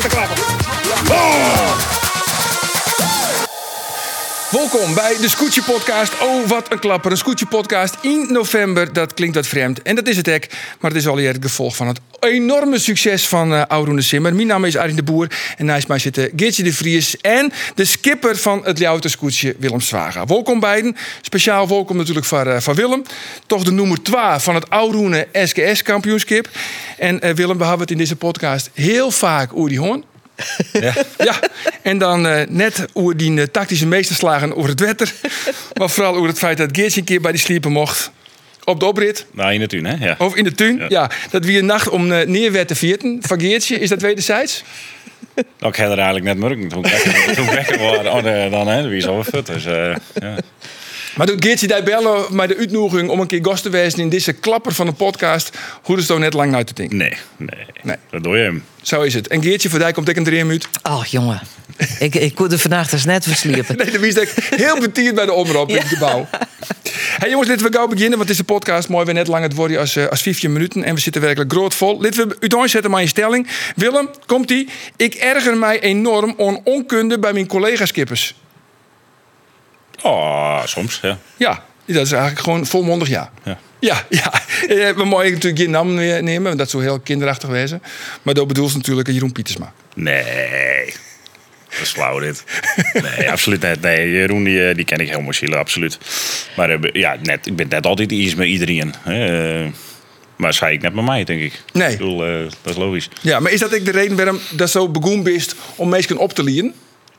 een klapper. Oh! Welkom bij de Scootje Podcast. Oh, wat een klapper. Een Scootje Podcast in november. Dat klinkt wat vreemd. En dat is het ook. Maar het is alweer het gevolg van het enorme succes van Auroen Simmer. Mijn naam is Arjen de Boer. En naast mij zitten Geertje de Vries en de skipper van het Ljouwter Scootje, Willem Zwaga. Welkom beiden. Speciaal welkom natuurlijk van Willem. Toch de nummer 2 van het Auroen SKS-kampioenschap. En Willem, we hebben het in deze podcast heel vaak over die hoorn. Ja, en dan net over die tactische meesterslagen over het wetter. Maar vooral over het feit dat Geertje een keer bij die sliepen mocht. Op de oprit. Nou, in de tuin, hè? Ja. Of in de tuin, ja. Dat wie een nacht om neerwet te vierten van Geertje. Is dat wederzijds? Ik had er eigenlijk net merken. Toen wekker waren, dan hè, wie is al fut. Dus, ja. Maar doet Geertje daar bellen met de uitnodiging om een keer gast te wezen in deze klapper van de podcast? Hoe is het net lang uit te denken? Nee. Dat doe je hem. Zo is het. En Geertje, voor jou komt ik een 3 minuut. Oh, jongen. Ik kon er vannacht eens net versliepen. Nee, dat is ik heel betierd bij de omroep in het gebouw. Hey jongens, laten we gauw beginnen, want het is een podcast. Mooi, we net lang het worden als 15 minuten. En we zitten werkelijk groot vol. Laten we uiteen zetten maar in stelling. Willem, komt-ie. Ik erger mij enorm aan onkunde bij mijn collega-skippers. Oh, soms, ja. Ja, dat is eigenlijk gewoon volmondig ja. Ja. We mogen natuurlijk geen naam nemen, want dat zou heel kinderachtig wezen. Maar dat bedoelt natuurlijk Jeroen Pietersma. Nee. Dat is flauw dit. Nee, absoluut net. Nee, Jeroen die ken ik helemaal zielig, absoluut. Maar ik ben net altijd iets met iedereen. Maar zei ik net met mij, denk ik. Nee. Ik bedoel, dat is logisch. Ja, maar is dat ook de reden waarom dat zo begonnen bent om mensen op te leren?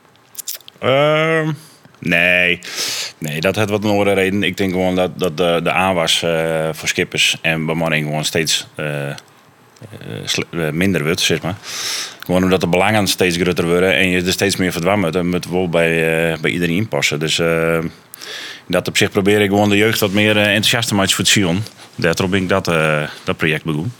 Nee, dat had wat een andere reden. Ik denk gewoon dat de aanwas voor skippers en bemanning gewoon steeds minder wordt, zeg maar. Gewoon omdat de belangen steeds groter worden en je er steeds meer verdwammen. Dat moet wel bij iedereen passen. Dus dat op zich probeer ik gewoon de jeugd wat meer enthousiast te maken voor het Sion. Daarom ben ik dat project begon.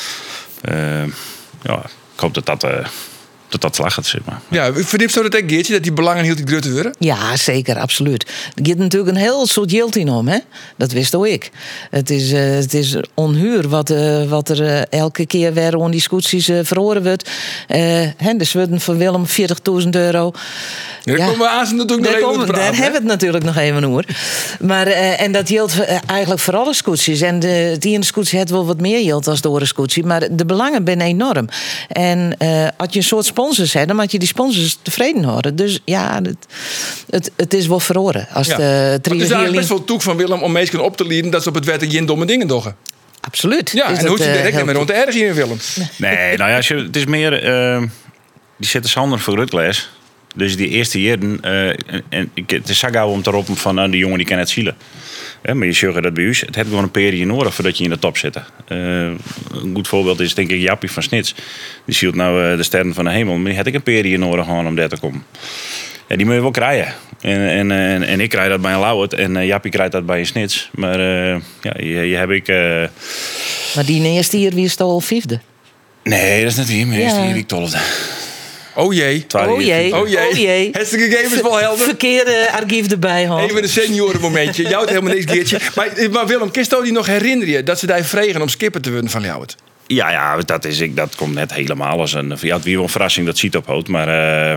Ik hoop dat slag zeg maar. Ja, verdiept zo dat ook, Geertje, dat die belangen heel te groter worden? Ja, zeker, absoluut. Er gaat natuurlijk een heel soort geld in om, hè? Dat wist ook ik. Het is onhuur wat er elke keer weer aan die scootjes verhoren wordt. Dus worden van Willem €40.000. Daar komen we aan natuurlijk nog even over praten. Daar hebben we het natuurlijk nog even over. Maar, en dat geldt eigenlijk voor alle scootjes. En het ene scootje heeft wel wat meer geld als de andere scootje. Maar de belangen zijn enorm. En als je een soort sponsors hebt, dan moet je die sponsors tevreden houden. Dus ja, het is wel verhoren. Als het is eigenlijk best wel toek van Willem om mensen op te leren dat ze op het wetter geen domme dingen doen. Absoluut. Ja, en hoe zit het er met rond de erg in Willem? Nee, nou ja, het is meer... die zitten Sander voor Rutgles. Dus die eerste jaren... het is zo gauw om te roepen van... die jongen die kan het zielen. Maar je zegt dat bij u. Het heeft gewoon een periode nodig voordat je in de top zit. Een goed voorbeeld is denk ik Jappie van Snits. Die zielt nou de sterren van de hemel. Maar die had ik een periode nodig om daar te komen. Ja, die moet je wel krijgen. En ik krijg dat bij een Lauwert. En Jappie krijgt dat bij een Snits. Maar je heb ik... Maar die eerste hier, wie is al 5e? Nee, dat is net wie. Maar eerste hier, ik 12e. Oh jee. Oh jee. Het de gegevens wel helder? Verkeerde archief erbij, hoor. Even een seniorenmomentje. Jou het helemaal niks, Geertje. Maar Willem, kun je die nog herinneren je dat ze daar vregen om skipper te worden van jou? Ja, dat komt net helemaal als een... Ja, het weer wel een verrassing dat ziet ophoudt. Maar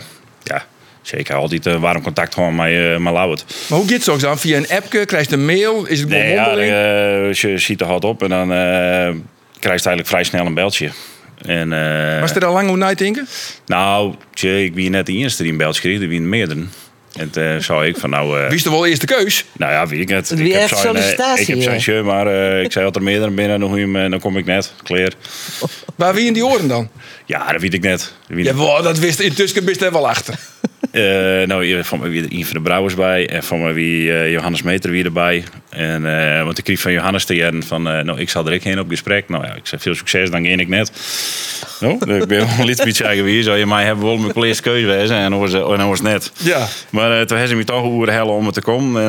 zeker altijd warm contact gewoon met Lauwert. Maar hoe gaat het zo dan? Via een appje? Krijg je een mail? Is het gewoon mondeling? Je ziet er hard op en dan krijg je eigenlijk vrij snel een beltje. En, was er al lang hoe nadenken? Nou, ik ben net de eerste die een beltje kreeg, er waren meerdere. En toen zou ik van nou... Wie is toch wel eerste keus? Nou ja, wie ik het. Wie heeft sollicitatie? Ik heb zijn show, maar ik zei dat er meerdere binnen, dan kom ik net. Klaar. Waar wie in die oren dan? Ja, dat weet ik net. Dat wist intussen best er wel achter. Van mij wie Ian van de Brouwers bij. En van mij wie Johannes Meter weer erbij. En want ik kreeg van Johannes te jaren van... ik zal er ook heen op gesprek. Nou ja, ik zei veel succes, dan ging ik net. Ik ben wel iets beetje zeggen wie. Zou je mij hebben wel mijn eerste keuze wezen. En dan was het net. Ja. Maar toen hebben ze me toch over de helle om het te komen.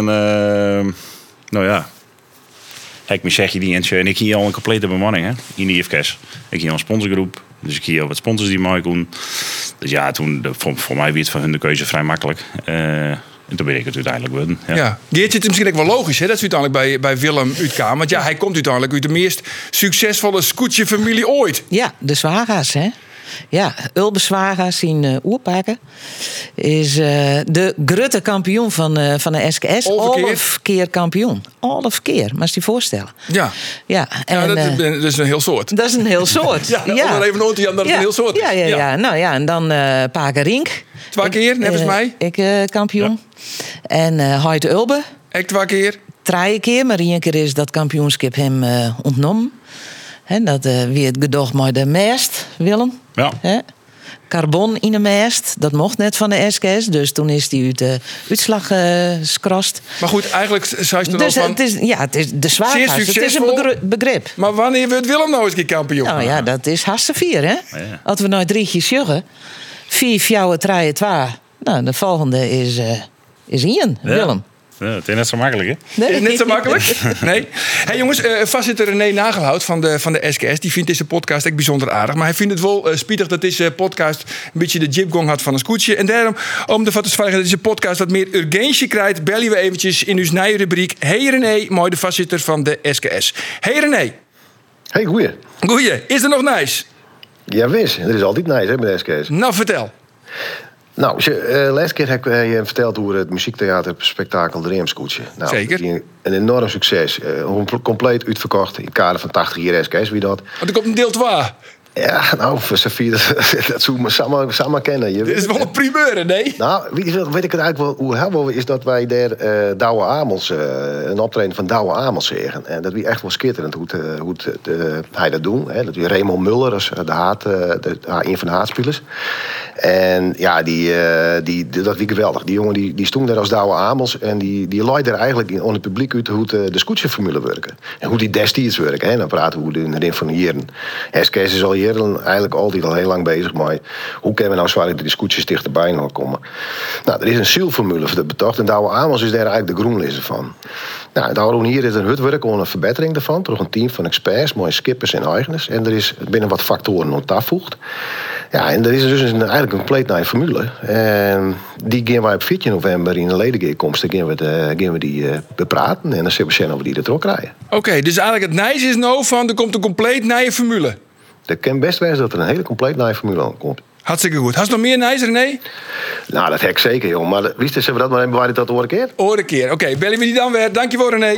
En ik me zeg je die en ik hier al een complete bemanning hè, in de IFK's. Ik hier een sponsorgroep. Dus ik hier wat sponsors die mij doen. Dus ja, toen voor mij werd het van hun de keuze vrij makkelijk. En toen ben ik het uiteindelijk worden. Ja. Geertje, het is misschien ook wel logisch hè, dat ze uiteindelijk bij Willem uitkwam. Want ja, hij komt uiteindelijk uit de meest succesvolle scootje-familie ooit. Ja, de Zwaga's, hè? Ja, Ulbeswaga, zijn oerpakken, is de grote kampioen van de SKS. 11 keer kampioen. 11 keer, maar je je voorstellen. Ja, en, dat is een heel soort. Dat is een heel soort. ja, om er even nooit te dat het een heel soort is. Ja. Nou ja, en dan Paken Rink. 2 keer, net als mij. Ik kampioen. Ja. En Hoyt Ulbe. Ik 2 keer. 3 keer, maar 1 keer is dat kampioenschap hem ontnomen. He, dat wie het gedocht met de mest, Willem. Ja. He? Carbon in de mest, dat mocht net van de SKS. Dus toen is die uit de uitslag skrast. Maar goed, eigenlijk zei je dus van... het is de zwaarheid. Het is een begrip. Maar wanneer wordt Willem nou eens een keer kampioen? Nou ja, dat is hartstikke 4, hè? Ja. Als we nou 3 juggen, 4, 4, 3, 2. Nou, de volgende is Ian, Willem. Ja, het is net zo makkelijk, hè? Nee. Is net zo makkelijk? Nee. Hey jongens, vastzitter René Nagelhout van de SKS... die vindt deze podcast echt bijzonder aardig. Maar hij vindt het wel spietig dat deze podcast... een beetje de jipgong had van een scootje. En daarom, om ervan te zorgen dat deze podcast... wat meer urgentie krijgt... bellen we eventjes in uw nieuwe rubriek... Hey René, mooi de vastzitter van de SKS. Hey René. Hey, goeie. Goeie, is er nog nice? Ja, wist. Er is altijd nice, hè, met de SKS. Nou, vertel. Nou, laatste keer heb je verteld over het muziektheaterspektakel De Reemscootje. Nou, Zeker. Een enorm succes. Compleet uitverkocht in het kader van 80 jaar SKS, wie dat. Want er komt een deel 2. Ja, nou, voor Safir, dat zou me samen kennen. Dit is wel een primeur, nee? Nou, weet ik het eigenlijk wel hoe helemaal is dat wij daar Douwe Amels, een optreden van Douwe Amels zeggen. En dat wie echt wel schitterend hoe hij dat doet. Hè. Dat wie Raymond Muller, als een van de haatspelers. En ja, dat wie geweldig. Die jongen die stond daar als Douwe Amels en die leidt er eigenlijk onder het publiek uit hoe de scootjeformule werken. En hoe die destijds werken. Hè. Dan praten we hoe in de van de jaren. SKS is al eigenlijk altijd al heel lang bezig met hoe kunnen we nou zwaar dat die scootjes dichterbij nog komen. Nou, er is een zielformule voor de betocht en Douwe Amels is daar eigenlijk de groenlezer van. Nou, daarom hier is een hutwerk om een verbetering daarvan. Door een team van experts, mooie skippers en eigenaars. En er is binnen wat factoren aan toegevoegd. Ja, en er is dus eigenlijk een compleet nieuwe formule. En die gaan wij op 14 november in een ledengeerkomst. Dan gaan we die bepraten en dan zullen we zien of we die er terug krijgen. Oké, dus eigenlijk het nice is nou van er komt een compleet nieuwe formule. Dat kan best wezen dat er een hele compleet nieuwe formule aankomt. Hartstikke goed. Had je nog meer nice, René? Nou, dat heb ik zeker, joh. Maar wist je, we dat maar even waar dat de horen keer? Horen keer. Oké, bellen we die dan weer. Dankjewel, René.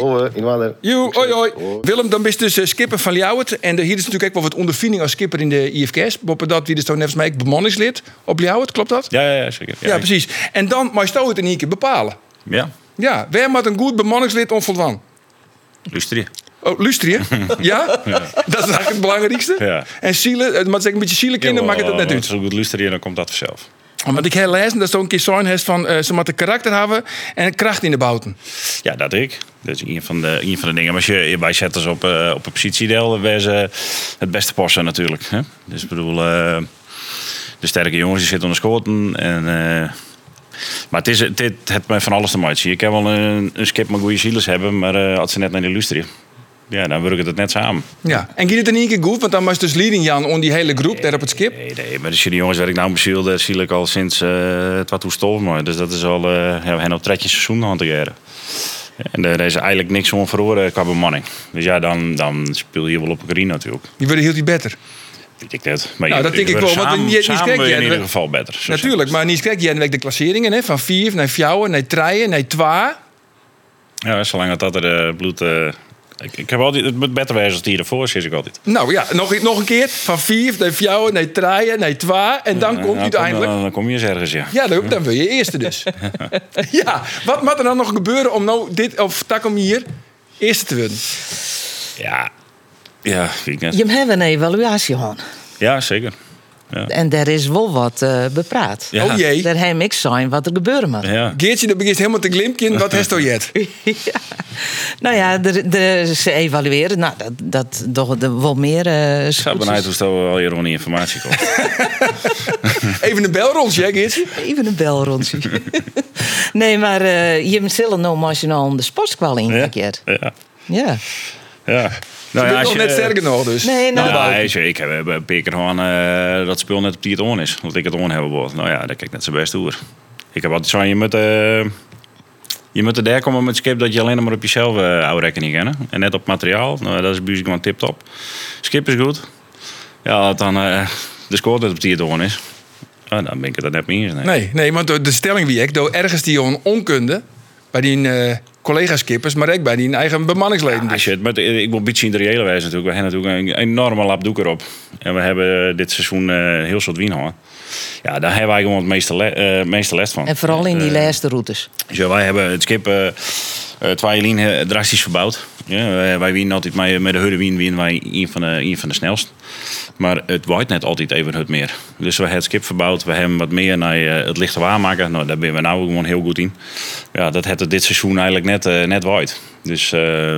Hoi. Willem, dan ben je dus skipper van Ljouwert. En hier is natuurlijk ook wel wat ondervinding als skipper in de IFKS. Boppen dat wie dus toen nevens mij bemanningslid op Ljouwert, klopt dat? Ja, zeker. Ja, precies. En dan mag je het in één keer bepalen. Ja. Ja, waar moet een goed bemanningslid onvoldoen? Luisteren. Oh, luisteren? Ja? Dat is eigenlijk het belangrijkste. Ja. En zielen, maar zeg een beetje zielenkinderen maakt het net uit. Als je goed luisteren, dan komt dat vanzelf. Want ik heb gelezen dat zo'n een keer zo'n heeft van ze moeten karakter hebben en kracht in de bouten. Ja, dat ik. Dat is een van de dingen. Maar als je bij zetters op een positiedeel, waar ze het beste passen natuurlijk. Hè? Dus ik bedoel, de sterke jongens die zitten onder schoten. Maar het heeft mij van alles te maken. Ik heb wel een skip met goede zielers hebben, maar als ze net naar de luisteren. Ja, dan werkt het net samen. Ja, en gaat het in één keer goed? Want dan was dus leading Jan on die hele groep daar op het schip. Nee, maar de jongens waar ik nou beziel, daar zie ik al sinds het wat hoe stof maar. Dus dat is al hen op trekje seizoen aan te geren. En er is eigenlijk niks om verloren qua bemanning. Dus ja, dan speel je wel op een green natuurlijk. Die worden heel beter. Weet ik net. Maar nou, dat denk ik wel. Want niet samen ben je in ieder geval beter. Natuurlijk, maar niet kijk je de klasseringen hè, van 4 naar 4 naar 3 naar 2. Ja, zolang dat er bloed. Ik heb altijd het moet beter wijzen als die ervoor, zeg ik altijd. Nou ja, nog een keer. Van 4 naar 4 naar 3 naar 2. En dan komt je uiteindelijk. Dan kom je eens ergens, ja. Ja, dan wil je eerste dus. Ja, wat moet er dan nog gebeuren om nou dit of takom hier eerste te worden? Ja, weet ik net. Je hebt een evaluatie gehad. Ja, zeker. Ja. En daar is wel wat bepraat. Ja. Oh jee. Daar heb ik zijn wat er gebeuren moet. Ja. Geertje, dan begint helemaal te glimpje. Wat heeft je jet? Ja. Nou ja, ze evalueren. Nou, dat toch wel meer. Ik zou benieuwd hoe er al hier die informatie komt. Even een belrondje, hè, Geertje? Even een belrondje. Nee, maar je moet zelf nog nationaal om de sportskwal ingekeerd. Ja. Nou ja, nog net sterker nog dus. Nee, ik heb een keer gewoon dat spul net op die het on is. Dat ik het on hebben wordt. Nou ja, dat kijk net zo best door. Ik heb altijd zo, je moet er daar komen met skip dat je alleen maar op jezelf oude rekening kennen. En net op materiaal. Nou, dat is buurlijk gewoon tip top. Skip is goed. Ja, dan de score dat op die het is. Dan ben ik het er net mee eens. Nee, want de stelling wie ik, door ergens die onkunde bij die collega-skippers, maar ook bij die eigen bemanningsleden. Ik wil een beetje in de reële wijze natuurlijk. We hebben natuurlijk een enorme lapdoek erop. En we hebben dit seizoen heel soort wien gehad. Ja, daar hebben wij gewoon het meeste les van. En vooral in die laatste routes. Dus ja, wij hebben het skip 2 lijnen drastisch verbouwd. Ja, wij winnen altijd met de hurre winnen wij een van de snelst. Maar het waait net altijd even het meer. Dus we hebben het skip verbouwd. We hebben wat meer naar het lichte waarmaken. Nou, daar ben we nou gewoon heel goed in. Ja, dat heeft het dit seizoen eigenlijk net waait. Dus we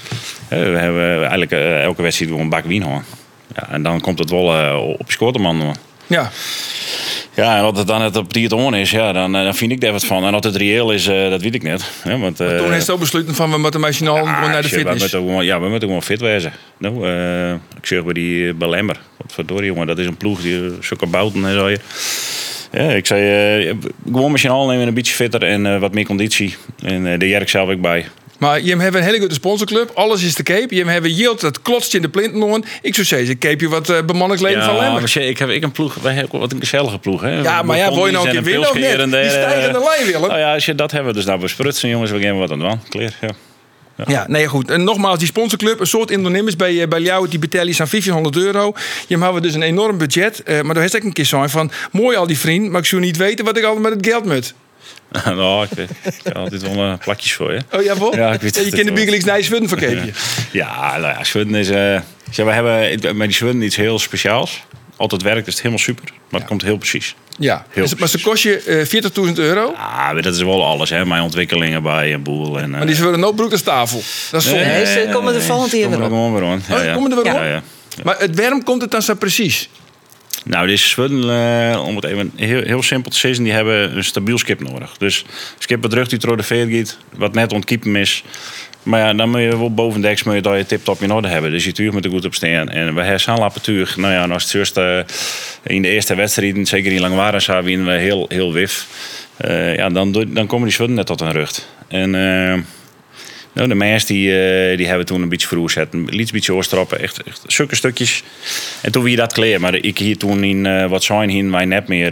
hebben eigenlijk elke wedstrijd gewoon een bak wien hoor. Ja, en dan komt het wel op je scoorteman. Ja. Ja, en als het dan net op die het on is, ja, dan vind ik daar wat van. En als het reëel is, dat weet ik net. Ja, want, toen heeft het zo besloten van we moeten machinaal gewoon naar de fitness. We moeten gewoon fit wezen. Nou, ik zeg bij Lemmer. Wat verdorie jongen, dat is een ploeg die zulke bouten en zo. Ja, ik zei, gewoon machinaal nemen een beetje fitter en wat meer conditie. En de Jerk zelf ook bij. Maar je hebt een hele goede sponsorclub. Alles is te cape. Je hebt yield dat klotst in de plinten. Ik zou zeggen, cape je wat bemanningsleden van Lemmer. Ja, ik heb een ploeg. Wij hebben wat een gezellige ploeg. Hè? Ja, maar ja, wil je nou een keer winnen of net? Die stijgende lijn willen. Nou ja, als je dat hebben, dus nou besprutsen jongens, we gaan wat aan doen. Clear, ja. Ja, nee, goed. En nogmaals, die sponsorclub, een soort ondernemers bij jou, die betalen je aan €1.500. Je hebben dus een enorm budget. Maar daar is ik een keer zo van, mooi al die vrienden, maar ik zou niet weten wat ik altijd met het geld moet. Nou, ik heb altijd wel plakjes voor je. Oh ja, wel? Ja, ik weet je kent de Biggelings naar je zwudden verkeepje. Ja, nou ja, zwudden is... we hebben met die zwudden iets heel speciaals. Altijd werkt, is het helemaal super. Maar het komt heel precies. Ja, maar ze kost je €40.000. Ja, dat is wel alles, hè. Mijn ontwikkelingen bij een boel. En, maar die zullen ook broek als tafel. Dat is nee, ze komen er volgend jaar weer op. Komen er weer op? Ja. Maar het warm komt het dan zo precies? Nou, deze zwudden, om het even heel simpel te zeggen, die hebben een stabiel skip nodig. Dus skip wat terug die door de veer gaat, wat net ontkiepen is. Maar ja, dan moet je wel bovendeks dat je tip-top in orde hebben. Dus je tuur moet er goed op staan. En we hebben zo'n apparatuur. Nou ja, als het eerst in de eerste wedstrijd, zeker in Langwaardensa, winnen we heel wif. Ja, dan komen die zwudden net tot een rug. En nou, de meest die hebben toen een beetje veroorzaakt. Een beetje oorstroppen, echt zulke stukjes. En toen wie dat kleer. Maar ik hier toen in wat zijn hier wij net meer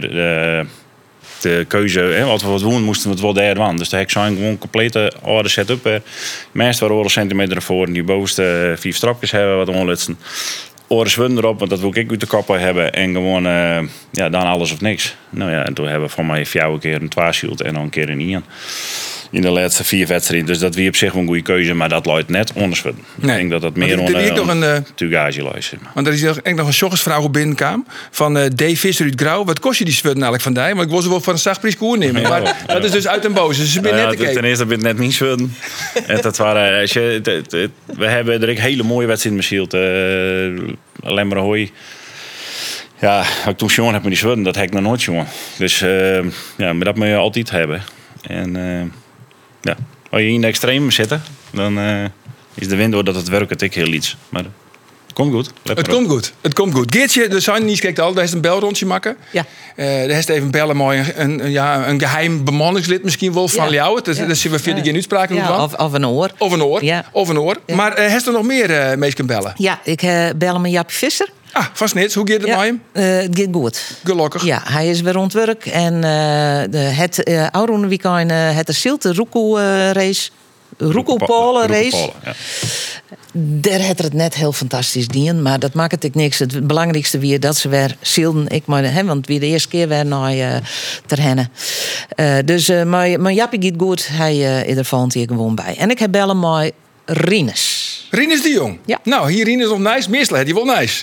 de keuze. Hè, als we wat doen, moesten we het wel daar doen. Dus de hek zijn gewoon complete oude setup. Meest waren we centimeter ervoor. Die bovenste 4 stropjes hebben wat onlutsen. Oren zwunden erop, want dat wil ik uit de kappen hebben. En gewoon dan alles of niks. Nou ja, en toen hebben we van mij 4 keer een 12 en dan een keer een 1. In de laatste 4 wedstrijden. Dus dat wie op zich wel een goede keuze, maar dat luidt net onderschudden. Nee. Ik denk dat dat meer onder tugage luidt. Want er is nog een joggersvraag op binnenkwam van D. Visser uit Grauw. Wat kost je die zwudden eigenlijk van die? Maar ik wil ze wel van een zachtprijs koer nemen. Ja, maar dat is dus uit den boze. Dus ze ben net te kijken. Ten eerste ben ik net niet zwudden. En dat waren, we hebben er hele mooie wedstrijden met alleen maar hooi. Ja, als ik toen jongen heb met die zwudden, dat heb ik nog nooit jongen. Dus maar dat moet je altijd hebben. En ja, als je in de extreem zitten, dan is de wind door dat het werkt ik heel iets. Maar het komt goed. Het komt goed. Geertje, de zijn niet kijkt al, daar is een belrondje maken. Ja. Daar is even bellen mooi een geheim bemanningslid misschien wel van jou. Dat zien we via geen uitspraak of een oor. Of een oor. Ja. Of een oor. Ja. Maar heeft er nog meer mee kunnen bellen? Ja, ik bel met Jaapie Visser. Ah, vast niets. Hoe gaat het met hem? Het gaat goed. Gelukkig. Ja, hij is weer rond werk. En het oude weekend het Silte Roekoe race. Roekoe-Polen race. Ja. Daar had het net heel fantastisch dien, maar dat maakt het niks. Het belangrijkste weer dat ze weer zielden. Want wie de eerste keer weer naar ter hennen. Dus mijn Jappie gaat goed. Hij is er volgend jaar gewoon bij. En ik heb bellen met Rinus. Rinus de Jong? Ja. Nou, hier Rinus nog nice. Meestal had hij wel nice.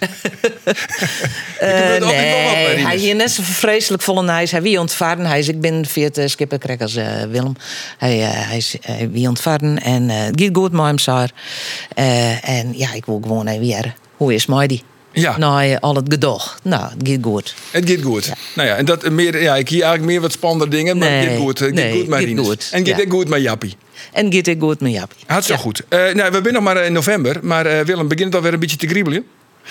Nee, hij is net zo vreselijk volle nice. Hij wie ontvaren. Hij is, ik ben via het skipperkrekkers Willem. Hij wie ontvaren en het gaat goed met hem, Saar. En ja, ik wil gewoon even weer. Hoe is mij die? Ja. Nou, al het gedoog. Nou, het gaat goed. Het gaat goed. Ja. Nou ja, en dat meer, ja, ik hier eigenlijk meer wat spannende dingen, maar het gaat goed. Het gaat goed met Rinus. En het gaat goed met Jappie. En gaat het goed met Jappie. Hartstikke goed. Nou, we zijn nog maar in november, maar Willem, begint het alweer een beetje te kriebelen?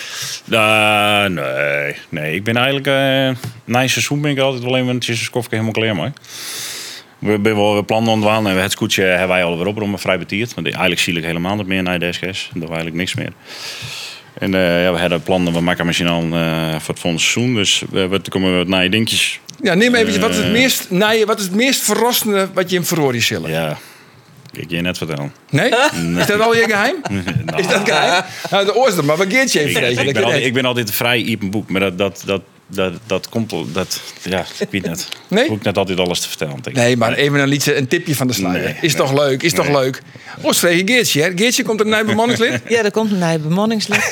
Nee. Ik ben eigenlijk na een seizoen ben ik altijd wel even een kofje helemaal klaar mee. We plannen ontwaan en het scootje hebben wij al weer op, maar vrij betierd. Want eigenlijk zie ik helemaal niet meer naar de SGS. Dat was eigenlijk niks meer. En we hadden plannen, we maken misschien al voor het volgende seizoen. Dus er komen wat naaie dingetjes. Ja, neem even, wat is het meest verrassende wat je in Ferrari zillen? Ja, ik je net vertellen. Nee? Is dat al je geheim? Nou, Is dat geheim? Nou, de oorste, maar wat geert je even? ik ben altijd een vrij open boek, maar dat komt... ik weet net. Nee? Ik hoef net altijd alles te vertellen. Denk ik. Nee, maar even een tipje van de sluier. Nee, is toch leuk? Is toch leuk? Oost vreeg je Geertje, hè? Geertje, komt er een nieuw bemanningslid? Ja, er komt een nieuw bemanningslid.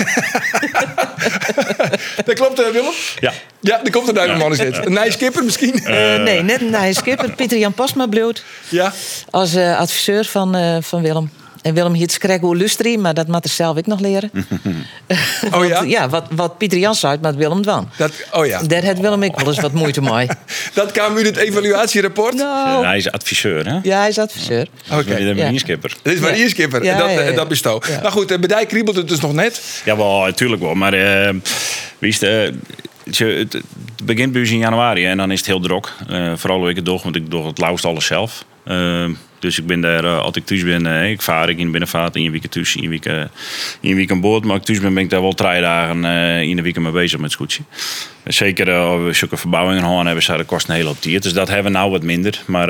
Dat klopt, Willem? Ja. Ja, er komt een nieuw bemanningslid. Een nieuwe skipper misschien? Nee, net een nieuwe skipper. Pieter-Jan Pasma bloot. Ja. Als adviseur van Willem. En Willem hield skrek hoe lustrie, maar dat moet er zelf ik nog leren. Oh ja? Ja, wat Pieter Jan zei, maar Willem dan. Ja. Daar had Willem ik wel eens wat moeite mee. Dat kwam uit het evaluatierapport? Nou, Hij is adviseur, hè? ja, hij is adviseur. Oké. Een marineskipper. Dit is maar Ja. skipper. Ja, Dat bestond. Ja. Nou goed, bij die kriebelt het dus nog net. Ja, wel, natuurlijk wel. Maar wie is het begint bij ons in januari en dan is het heel druk. Vooral week door, want ik doe het lauwst alles zelf. Dus ik ben daar, als ik thuis ben, ik vaar in de binnenvaart, in je week thuis, in je week aan boord. Maar als ik thuis ben ik daar wel 3 dagen in de week mee bezig met scootje. Zeker als we zulke verbouwingen hebben, dat kost een hele hoop tijd. Dus dat hebben we nou wat minder. Maar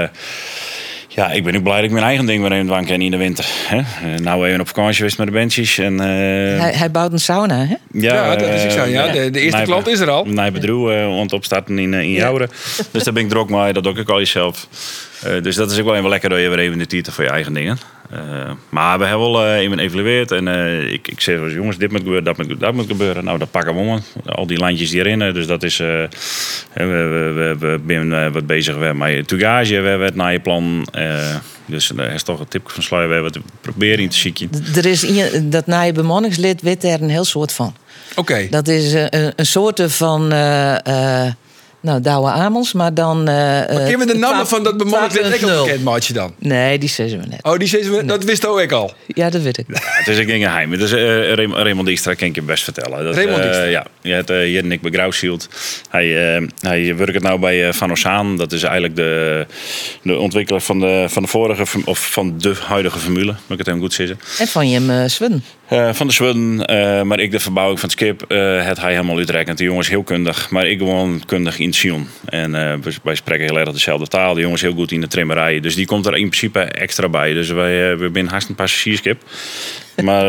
ja, ik ben ook blij dat ik mijn eigen ding weer even aan kan in de winter. Hè? Nou even op vakantie geweest met de bandjes. En, Hij bouwt een sauna, hè? Ja, dat is ik zo. Ja, de eerste klant is er al. Nee, bedrijf om te opstarten in Jouren. Dus daar ben ik er ook mee. Dat doe ik al jezelf. Dus dat is ook wel even lekker dat je weer even de tijd voor je eigen dingen. Maar we hebben wel even evalueerd. En ik zeg wel, jongens, dit moet gebeuren, dat moet gebeuren. Nou, dat pakken we om. Al die landjes die erin. Dus dat is... we zijn wat bezig met tugage. We hebben het naar je plan. Dus daar is toch een tip van sluier. We hebben het proberen in te zieken. Er is dat nieuwe bemanningslid weet er een heel soort van. Oké. Dat is een soort van... Douwe Amels, maar dan... Maar kunnen we de namen van dat bemanningslid ook bekend maatje dan? Nee, die zeggen we net. Oh, die zeggen we, dat wist ook al. Ja, dat weet ik. Ja, het is een geheim. Het is Raymond Dijkstra, kan ik je best vertellen. Dat, Raymond Dijkstra? Ja, je hebt hier Nick Begraushield. Hij werkt nou bij Van Ossaan. Dat is eigenlijk de ontwikkelaar van de vorige, of van de huidige formule, moet ik het even goed zeggen. En van je Sweden. Van de Sweden, maar ik de verbouwing van het schip, het hij helemaal uitrekend. De jongens heel kundig, maar ik gewoon kundig in Sion. En wij spreken heel erg dezelfde taal. De jongens heel goed in de trimmerij. Dus die komt er in principe extra bij. Dus we zijn haast een passagiersschip. Maar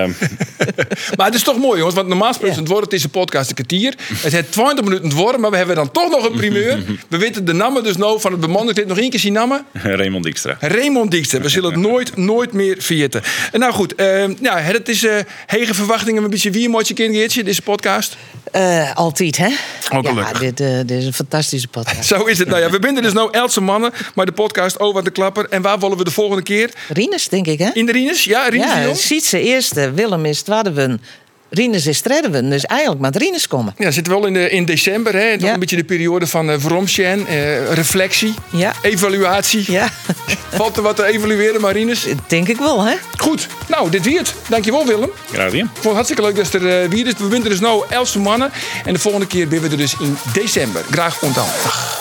maar het is toch mooi, jongens. Want normaal gesproken wordt het deze podcast een kwartier. Het heeft 20 minuten worden, maar we hebben dan toch nog een primeur. We weten de namen dus nou van het bemanningslid. Nog één keer zien namen. Raymond Dijkstra. Raymond Dijkstra. We zullen het nooit meer vergeten. En nou goed, het is hege verwachtingen een beetje wie moet je Geertje, deze podcast? Altijd, hè? Ook gelukkig. Ja, dit is een fantastische podcast. Zo is het. Nou ja, we binden dus nou Else mannen, maar de podcast over de klapper. En waar willen we de volgende keer? Rinus, denk ik, hè? In de Rinus? Ja, Rinus de Ja, Jong. Sietse eerste, Willem is tweede win. Rinus is derde win. Dus eigenlijk moet Rinus komen. Ja, zitten wel in december. Hè? Nog Ja. een beetje de periode van veromsjen, reflectie, Ja. evaluatie. Ja, Valt er wat te evalueren, Marinus? denk ik wel, hè? Goed. Nou, dit wierd. Dankjewel, Willem. Graag gedaan. Ik vond het hartstikke leuk dat er weer is. We winnen dus nou 11 mannen. En de volgende keer ben we er dus in december. Graag onthouden. Dag.